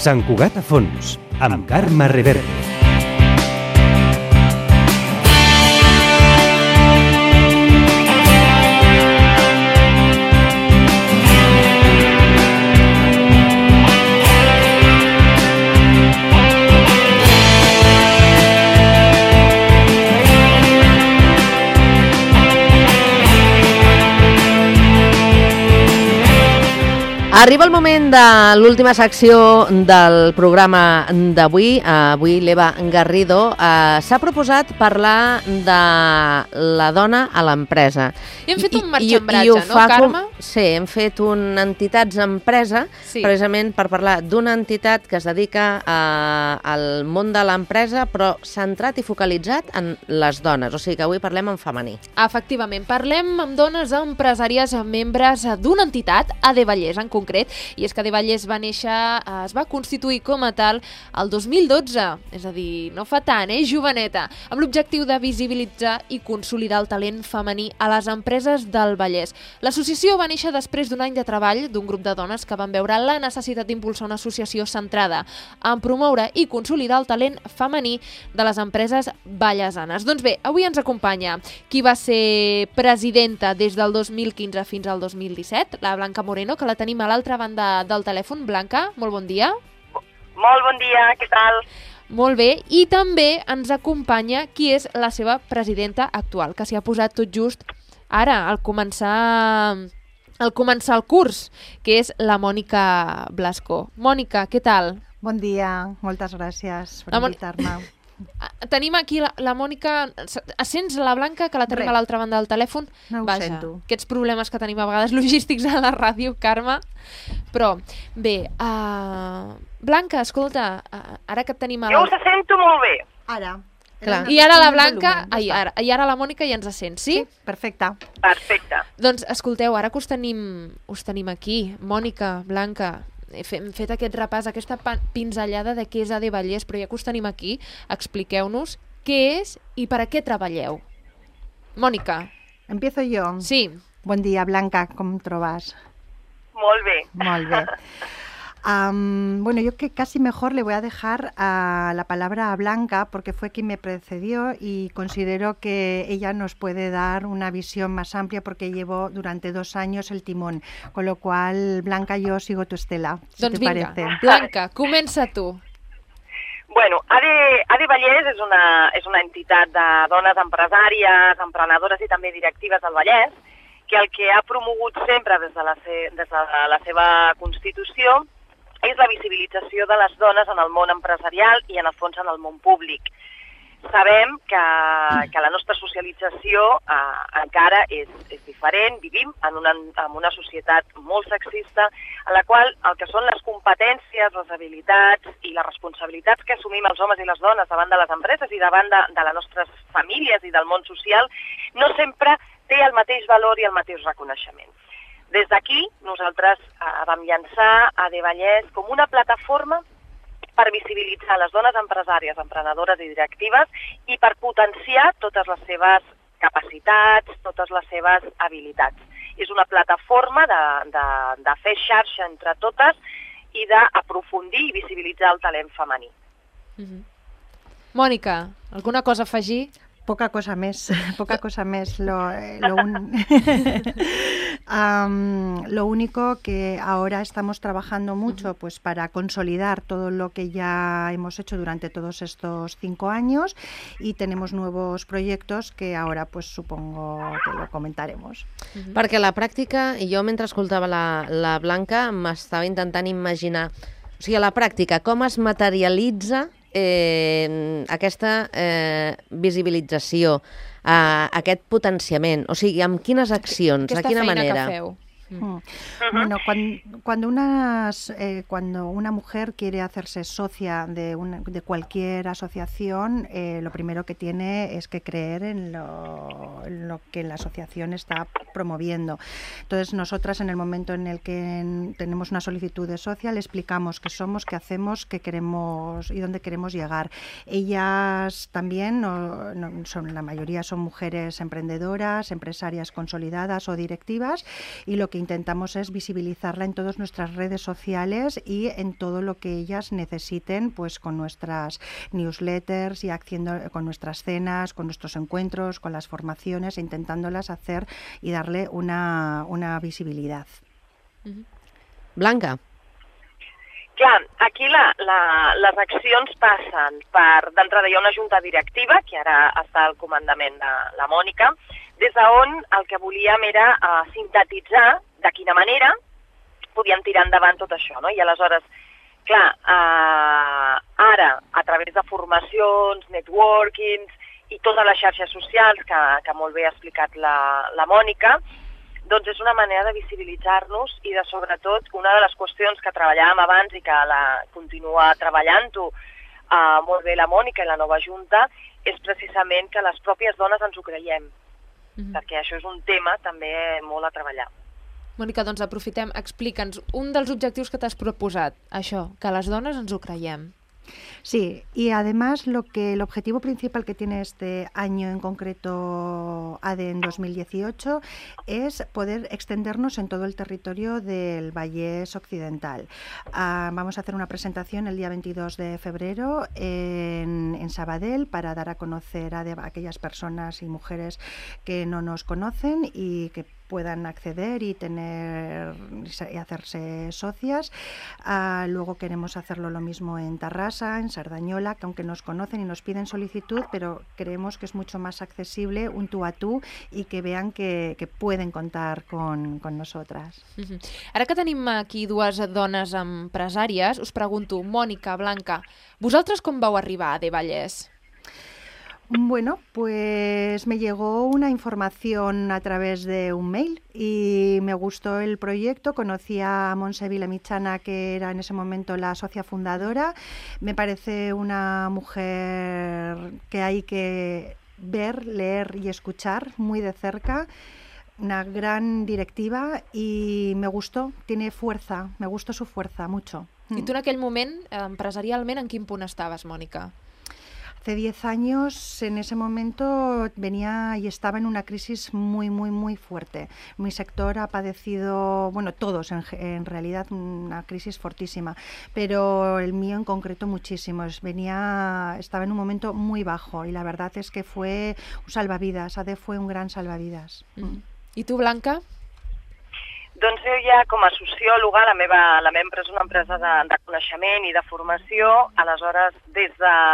Sant Cugat a fons, amb Carme Reverte. Arriba el moment de l'última secció del programa d'avui. Avui l'Eva Garrido s'ha proposat parlar de la dona a l'empresa. I hem fet un marxambratge, no, Carme? Sí, hem fet un entitats empresa, precisament per parlar d'una entitat que es dedica al món de l'empresa, però centrat i focalitzat en les dones. O sigui que avui parlem en femení. Efectivament, parlem amb dones empresàries membres d'una entitat, AD Vallès en concret, i és que AD Vallès va néixer, es va constituir com a tal el 2012, és a dir, no fa tant, joveneta, amb l'objectiu de visibilitzar i consolidar el talent femení a les empreses del Vallès. L'associació va néixer després d'un any de treball d'un grup de dones que van veure la necessitat d'impulsar una associació centrada en promoure i consolidar el talent femení de les empreses vallesanes. Doncs bé, avui ens acompanya qui va ser presidenta des del 2015 fins al 2017, la Blanca Moreno, que la tenim a l'altra banda del telèfon. Blanca, molt bon dia. Molt bon dia, què tal? Molt bé, i també ens acompanya qui és la seva presidenta actual, que s'hi ha posat tot just ara, al començar el curs, que és la Mònica Blasco. Mònica, què tal? Bon dia, moltes gràcies per invitar-me. Tenim aquí la Mònica. Sents la Blanca, que la tenim a l'altra banda del telèfon? No ho sento. Aquests problemes que tenim a vegades logístics a la ràdio, Carme. Però, bé, Blanca, escolta, ara que et tenim a Jo us sento molt bé. Ara. Clar. I ara la Blanca, i ara la Mònica ja ens sent, sí? Sí, perfecte. Perfecte. Doncs escolteu, ara que us tenim aquí, Mònica, Blanca, hem fet aquest repàs, aquesta pinzellada de què és AD Vallès, però ja que us tenim aquí, expliqueu-nos què és i per a què treballeu. Mònica. Empiezo jo? Sí. Bon dia, Blanca, com trobes? Molt bé. Molt bé. Bueno, yo que casi mejor le voy a dejar la palabra a Blanca porque fue quien me precedió y considero que ella nos puede dar una visión más amplia porque llevo durante 2 años el timón, con lo cual, Blanca, yo sigo tu estela, si te parece. Blanca, comença tu. Bueno, AD Vallès és una entitat de dones empresàries, emprenedores i també directives del Vallès, que el que ha promogut sempre des de la seva constitució és la visibilització de les dones en el món empresarial i en el fons en el món públic. Sabem que la nostra socialització encara és diferent, vivim en una societat molt sexista en la qual el que són les competències, les habilitats i les responsabilitats que assumim els homes i les dones davant de les empreses i davant de les nostres famílies i del món social no sempre té el mateix valor i el mateix reconeixement. Des d'aquí, nosaltres vam llançar AD Vallès com una plataforma per visibilitzar les dones empresàries, emprenedores i directives i per potenciar totes les seves capacitats, totes les seves habilitats. És una plataforma de fer xarxa entre totes i d'aprofundir i visibilitzar el talent femení. Mònica, alguna cosa a afegir? Poca cosa més. Lo único que ahora estamos trabajando mucho pues para consolidar todo lo que ya hemos hecho durante todos estos 5 años y tenemos nuevos proyectos que ahora pues supongo que lo comentaremos. Perquè la pràctica, jo mentre escoltava la Blanca m'estava intentant imaginar, o sigui, a la pràctica, com es materialitza aquesta visibilització, aquest potenciament, o sigui, amb quines accions, de quina manera? Aquesta feina que feu. Bueno, cuando una mujer quiere hacerse socia de cualquier asociación, lo primero que tiene es que creer en lo que la asociación está promoviendo. Entonces, nosotras en el momento en el que tenemos una solicitud de socia, le explicamos qué somos, qué hacemos, qué queremos y dónde queremos llegar. Ellas también, la mayoría son mujeres emprendedoras, empresarias consolidadas o directivas, y lo que que intentamos es visibilizarla en todas nuestras redes sociales y en todo lo que ellas necesiten, pues con nuestras newsletters y con nuestras cenas, con nuestros encuentros, con las formaciones, intentándolas hacer y darle una visibilidad. Blanca. Clar, aquí les accions passen per, d'entrada hi ha una junta directiva, que ara està al comandament de la Mònica, des d'on el que volíem era sintetitzar de quina manera podíem tirar endavant tot això, no? I aleshores, clar, ara, a través de formacions, networkings i totes les xarxes socials que molt bé ha explicat la Mònica, doncs és una manera de visibilitzar-nos i de, sobretot, una de les qüestions que treballàvem abans i que continua treballant-ho molt bé la Mònica i la nova Junta, és precisament que les pròpies dones ens ho creiem, perquè això és un tema també molt a treballar. Mònica, doncs aprofitem, explica'ns un dels objectius que t'has proposat, això, que les dones ens ho creiem. Sí, y además el objetivo principal que tiene este año en concreto ADE en 2018 es poder extendernos en todo el territorio del Vallès Occidental. Vamos a hacer una presentación el día 22 de febrero en Sabadell para dar a conocer a aquellas personas y mujeres que no nos conocen y que puedan acceder y hacerse socias. Luego queremos hacerlo lo mismo en Tarrasa, en Sardañola, que aunque nos conocen y nos piden solicitud, pero creemos que es mucho más accesible un tú a tú y que vean que pueden contar con nosotras. Ara que tenim aquí dues dones empresàries, us pregunto, Mònica, Blanca, vosaltres com vau arribar a ADE Vallès? Bueno, pues me llegó una información a través de un mail y me gustó el proyecto. Conocí a Montse Vilamichana, que era en ese momento la socia fundadora. Me parece una mujer que hay que ver, leer y escuchar muy de cerca. Una gran directiva y me gustó, tiene fuerza, me gustó su fuerza mucho. I tu en aquell moment, empresarialment, en quin punt estaves, Mònica? Hace 10 años, en ese momento, venía y estaba en una crisis muy, muy, muy fuerte. Mi sector ha padecido, bueno, todos en realidad, una crisis fortísima, pero el mío en concreto muchísimo. Estaba en un momento muy bajo y la verdad es que fue un salvavidas, ADE fue un gran salvavidas. I tu, Blanca? Doncs jo ja com a sociòloga, la meva empresa és una empresa de coneixement i de formació, aleshores des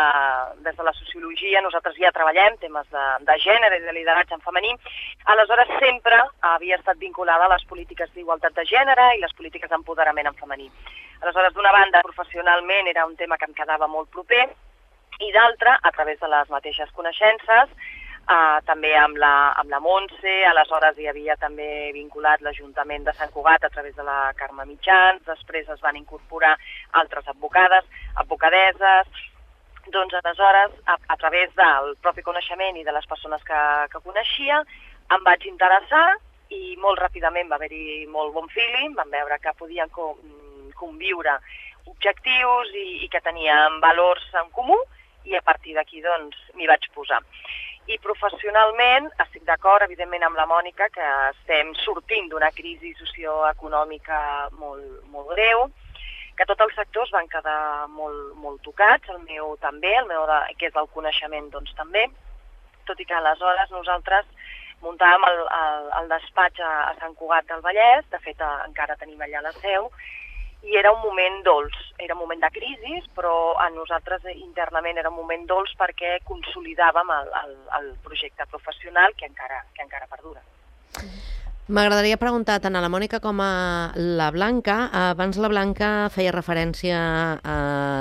de la sociologia nosaltres ja treballem temes de gènere i de lideratge en femení, aleshores sempre havia estat vinculada a les polítiques d'igualtat de gènere i les polítiques d'empoderament en femení. Aleshores, d'una banda, professionalment era un tema que em quedava molt proper i d'altra, a través de les mateixes coneixences, també amb la Montse, aleshores hi havia també vinculat l'Ajuntament de Sant Cugat a través de la Carme Mitjans, després es van incorporar altres advocadeses, doncs aleshores a través del propi coneixement i de les persones que coneixia em vaig interessar i molt ràpidament va haver-hi molt bon feeling, vam veure que podien conviure objectius i que teníem valors en comú i a partir d'aquí doncs m'hi vaig posar. I professionalment estic d'acord, evidentment, amb la Mònica, que estem sortint d'una crisi socioeconòmica molt greu, que tots els sectors van quedar molt tocats, el meu també, que és el coneixement doncs també, tot i que aleshores nosaltres muntàvem el despatx a Sant Cugat del Vallès, de fet encara tenim allà la seu, i era un moment dolç, era un moment de crisi, però a nosaltres internament era un moment dolç perquè consolidàvem el projecte professional que encara perdura. M'agradaria preguntar tant a la Mònica com a la Blanca. Abans la Blanca feia referència a...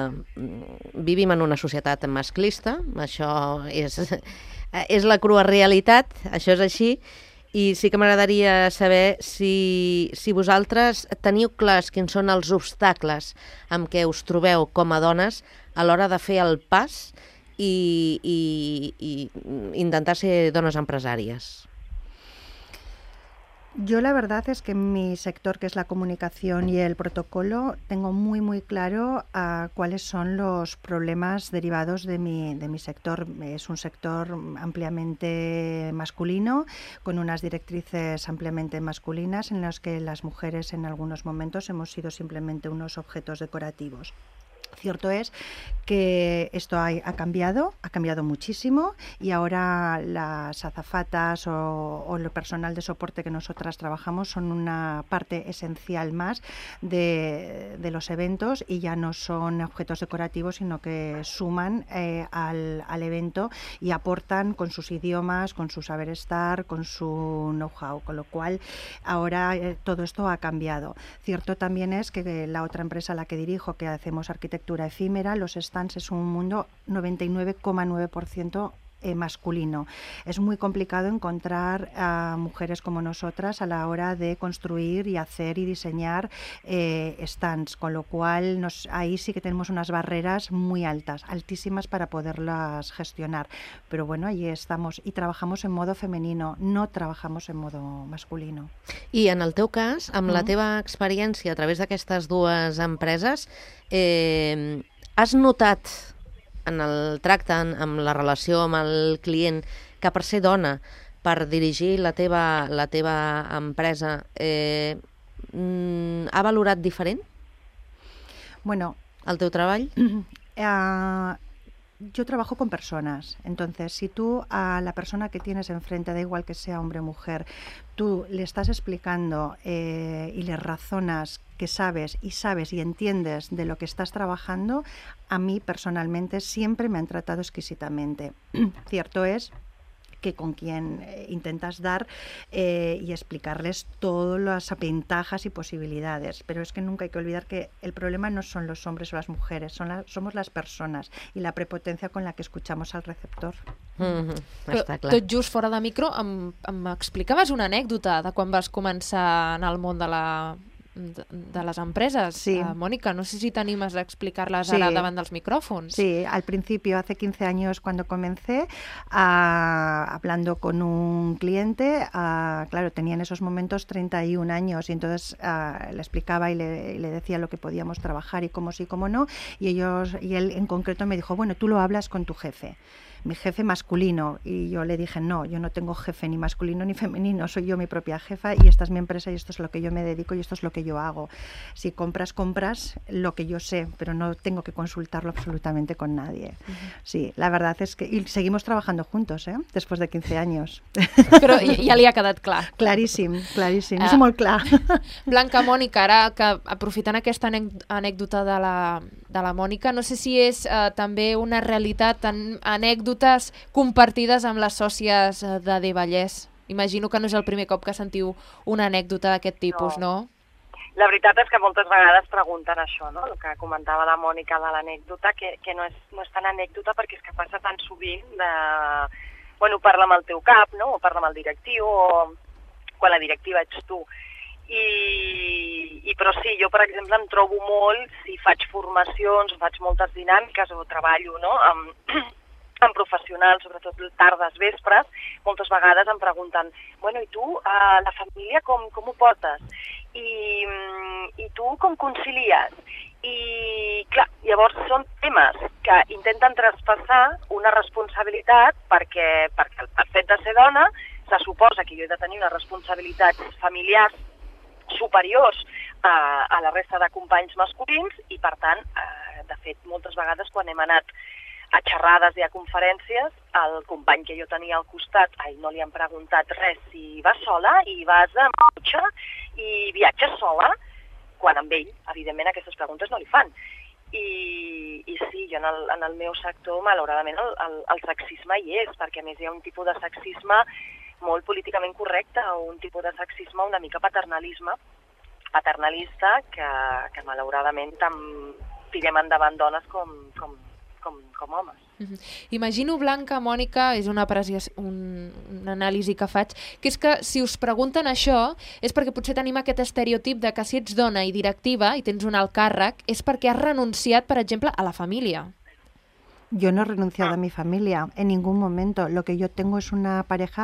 Vivim en una societat masclista, això és la crua realitat, això és així, i sí que m'agradaria saber si vosaltres teniu clars quins són els obstacles amb què us trobeu com a dones a l'hora de fer el pas i intentar ser dones empresàries. Yo la verdad es que en mi sector, que es la comunicación y el protocolo, tengo muy claro cuáles son los problemas derivados de mi sector. Es un sector ampliamente masculino, con unas directrices ampliamente masculinas, en los que las mujeres en algunos momentos hemos sido simplemente unos objetos decorativos. Cierto es que esto ha cambiado muchísimo, y ahora las azafatas o el personal de soporte que nosotras trabajamos son una parte esencial más de los eventos, y ya no son objetos decorativos, sino que suman al evento y aportan con sus idiomas, con su saber estar, con su know-how, con lo cual ahora todo esto ha cambiado. Cierto también es que la otra empresa a la que dirijo, que hacemos arquitectura efímera, los stands es un mundo 99,9% masculino. Es muy complicado encontrar a mujeres como nosotras a la hora de construir y hacer y diseñar stands, con lo cual ahí sí que tenemos unas barreras muy altísimas para poderlas gestionar. Pero bueno, allí estamos y trabajamos en modo femenino, no trabajamos en modo masculino. I en el teu cas, amb la teva experiència a través d'aquestes dues empreses, has notat en el tracte, amb la relació amb el client, que per ser dona, per dirigir la teva empresa, ha valorat diferent Bueno, el teu treball? Yo trabajo con personas, entonces si tú a la persona que tienes enfrente, da igual que sea hombre o mujer, tú le estás explicando y le razonas que sabes y entiendes de lo que estás trabajando, a mí personalmente siempre me han tratado exquisitamente. Cierto es que con quien intentas dar y explicarles todas las ventajas y posibilidades. Pero es que nunca hay que olvidar que el problema no son los hombres o las mujeres, somos las persones i la prepotencia con la que escuchamos al receptor. Està clar. Tot just fora de micro em explicaves una anècdota de quan vas començar en el món de les empreses. Sí. Mónica, no sé si t'animes a explicar-les ara davant dels micrófonos. Sí, al principio, hace 15 años cuando comencé, hablando con un cliente, claro, tenía en esos momentos 31 años y entonces le explicaba y le decía lo que podíamos trabajar y cómo sí, cómo no, y él en concreto me dijo, bueno, tú lo hablas con tu jefe. Mi jefe masculino, y yo le dije, no, yo no tengo jefe ni masculino ni femenino, soy yo mi propia jefa y esta es mi empresa y esto es lo que yo me dedico y esto es lo que yo hago. Si compras lo que yo sé, pero no tengo que consultarlo absolutamente con nadie. Sí, la verdad es que y seguimos trabajando juntos, después de 15 años. Però ja li ha quedat clar. Claríssim, és molt clar. Blanca, Mònica, ara que aprofitant aquesta anècdota de la Mònica, no sé si és també una realitat, anècdotes compartides amb les sòcies de Vallès. Imagino que no és el primer cop que sentiu una anècdota d'aquest tipus, no? La veritat és que moltes vegades pregunten això, no? El que comentava la Mònica de l'anècdota, que no és tan anècdota perquè és que passa tan sovint de... Bueno, parla amb el teu cap, no? O parla amb el directiu, o quan la directiva ets tu. Però sí, jo, per exemple, em trobo molt, si faig formacions, faig moltes dinàmiques o treballo, no?, amb professionals, sobretot tardes, vespres, moltes vegades em pregunten, bueno, i tu, la família, com ho portes? I tu com concilies? I, clar, llavors són temes que intenten traspassar una responsabilitat perquè el fet de ser dona se suposa que jo he de tenir unes responsabilitats familiars superiors a la resta de companys masculins i, per tant, de fet, moltes vegades quan hem anat a xerrades i a conferències, el company que jo tenia al costat, no li han preguntat res, si vas sola i vas amb cotxe i viatges sola, quan amb ell, evidentment, aquestes preguntes no li fan. I sí, jo en el meu sector, malauradament, el sexisme hi és, perquè a més hi ha un tipus de sexisme molt políticament correcte, o un tipus de sexisme una mica paternalista, que malauradament tant tirem endavant dones com homes. Imagino, Blanca, Mònica, és una anàlisi que faig, que és que si us pregunten això és perquè potser tenim aquest estereotip de que si ets dona i directiva i tens un alt càrrec és perquè has renunciat, per exemple, a la família. Yo no he renunciado a mi familia en ningún momento. Lo que yo tengo es una pareja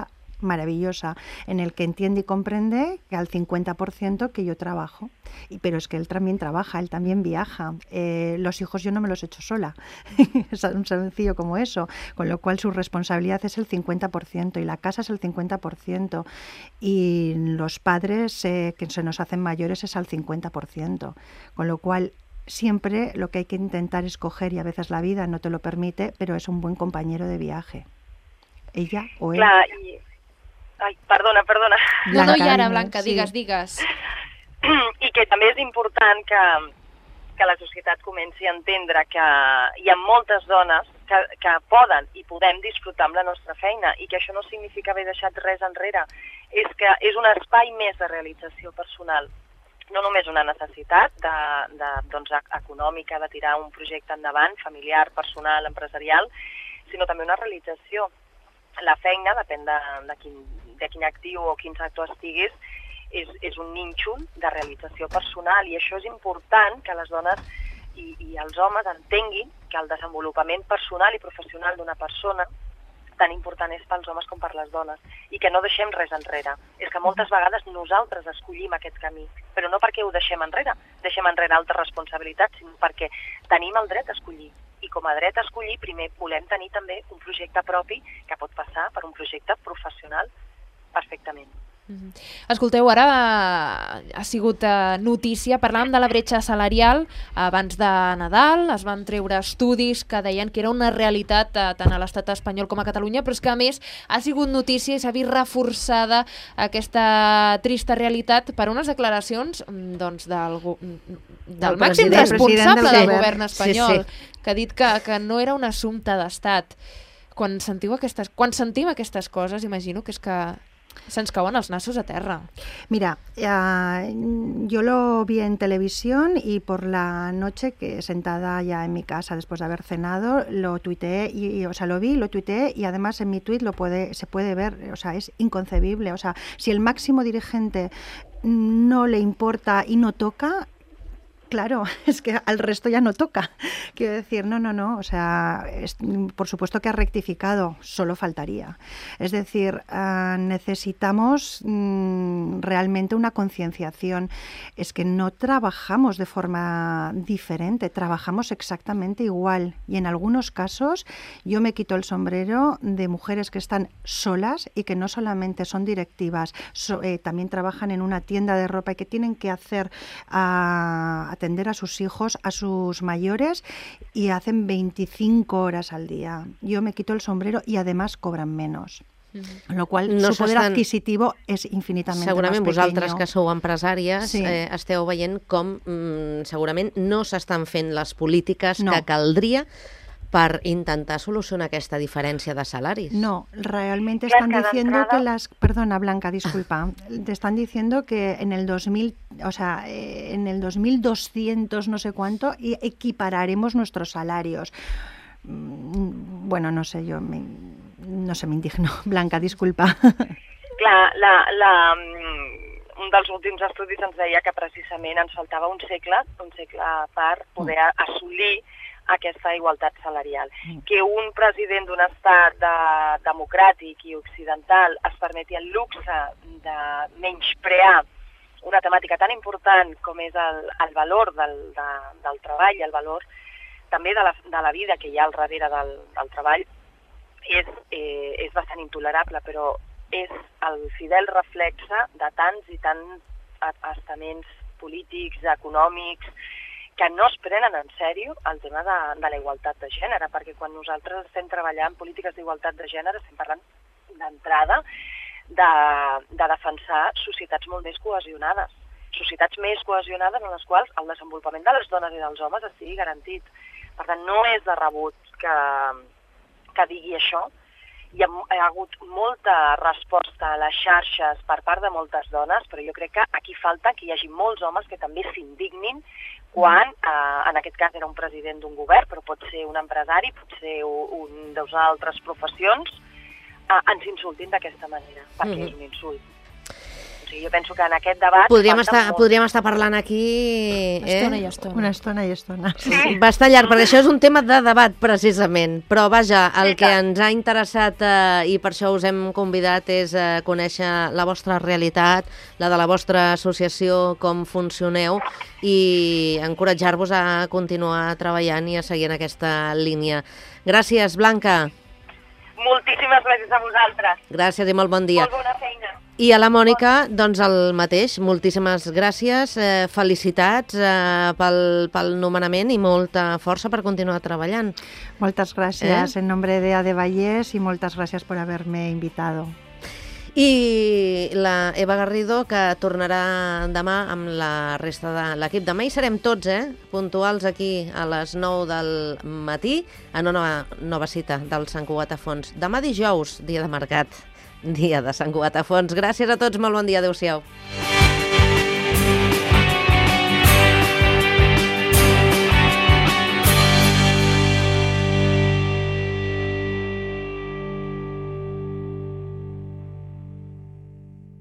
maravillosa, en el que entiende y comprende que al 50% que yo trabajo. Pero es que él también trabaja, él también viaja. Los hijos yo no me los he hecho sola, es tan sencillo como eso, con lo cual su responsabilidad es el 50% y la casa es el 50% y los padres que se nos hacen mayores es al 50%, con lo cual siempre lo que hay que intentar es coger, y a veces la vida no te lo permite, pero es un buen compañero de viaje. Ella o él. Clar, Ai, perdona. No, i ara, Blanca, sí. digues. I que també és important que la societat comenci a entendre que hi ha moltes dones que poden i podem disfrutar amb la nostra feina i que això no significa haver deixat res enrere. És que és un espai més de realització personal. No només una necessitat econòmica de tirar un projecte endavant, familiar, personal, empresarial, sinó també una realització. La feina, depèn de quin actiu o quin sector estiguis, és un nínxol de realització personal i això és important que les dones i els homes entenguin que el desenvolupament personal i professional d'una persona tan important és pels homes com per les dones i que no deixem res enrere. És que moltes vegades nosaltres escollim aquest camí, però no perquè ho deixem enrere altres responsabilitats, sinó perquè tenim el dret a escollir. I com a dret a escollir, primer volem tenir també un projecte propi que pot passar per un projecte professional perfectament. Escolteu, ara ha sigut notícia, parlàvem de la bretxa salarial abans de Nadal, es van treure estudis que deien que era una realitat tant a l'estat espanyol com a Catalunya, però és que a més ha sigut notícia i s'ha vist reforçada aquesta trista realitat per unes declaracions del màxim responsable del govern espanyol, que ha dit que no era un assumpte d'estat. Quan sentim aquestes coses, imagino que és que se'ns cauen els nassos a terra. Mira, yo lo vi en televisión y por la noche, que sentada ya en mi casa después de haber cenado, lo tuiteé, lo vi, lo tuiteé y además en mi tuit se puede ver, o sea, es inconcebible. O sea, si el máximo dirigente no le importa y no toca, claro, es que al resto ya no toca. Quiero decir, no, o sea, por supuesto que ha rectificado, solo faltaría. Es decir, necesitamos realmente una concienciación. Es que no trabajamos de forma diferente, trabajamos exactamente igual. Y en algunos casos yo me quito el sombrero de mujeres que están solas y que no solamente son directivas, también trabajan en una tienda de ropa y que tienen que atender a sus hijos, a sus mayores, y hacen 25 horas al día. Yo me quito el sombrero y además cobran menos. Con lo qual, su poder adquisitivo és infinitament segurament més pequeño. Vosaltres que sou empresàries Sí. Esteu veient com segurament no s'estan fent les polítiques que caldria para intentar solucionar esta diferencia de salarios. No, realmente están diciendo que Perdona, Blanca, disculpa. Te están diciendo que en el 2000, o sea, en el 2200 no sé cuánto, equipararemos nuestros salarios. Bueno, no sé, me indigno. Blanca, disculpa. Clar, un dels últims estudis ens deia que precisament ens faltava un segle per poder assolir aquesta igualtat salarial. Que un president d'un estat democràtic i occidental es permeti el luxe de menysprear una temàtica tan important com és el valor del treball, el valor també de la vida que hi ha al darrere del treball, és bastant intolerable, però és el fidel reflexe de tants i tants estaments polítics, econòmics, que no es prenen en sèrio el tema de la igualtat de gènere, perquè quan nosaltres estem treballant polítiques d'igualtat de gènere estem parlant d'entrada de defensar societats molt més cohesionades, societats més cohesionades en les quals el desenvolupament de les dones i dels homes estigui garantit. Per tant, no és de rebut que digui això. Hi ha hagut molta resposta a les xarxes per part de moltes dones, però jo crec que aquí falta que hi hagi molts homes que també s'indignin quan, en aquest cas era un president d'un govern, però pot ser un empresari, pot ser un d'unes altres professions, ens insultin d'aquesta manera, perquè és un insult. O sigui, jo penso que en aquest debat... Podríem estar parlant aquí... Estona i estona. Una estona i estona. Sí. Bastant llarg, perquè això és un tema de debat, precisament. Però, vaja, el Sí, que tant. ens ha interessat i per això us hem convidat és conèixer la vostra realitat, la de la vostra associació, com funcioneu, i encoratjar-vos a continuar treballant i a seguir en aquesta línia. Gràcies, Blanca. Moltíssimes gràcies a vosaltres. Gràcies i molt bon dia. Molt bona feina. I a la Mònica, doncs el mateix. Moltíssimes gràcies, felicitats pel nomenament i molta força per continuar treballant. Moltes gràcies en nombre de AD Vallès y muchas gracias por haberme invitado. I la Eva Garrido, que tornarà demà amb la resta de l'equip. Demà hi serem tots, puntuals aquí a les 9 del matí, en una nova cita del Sant Cugat a Fons. Demà dijous, dia de mercat, dia de Sant Cugat a Fons. Gràcies a tots, molt bon dia, adeu-siau.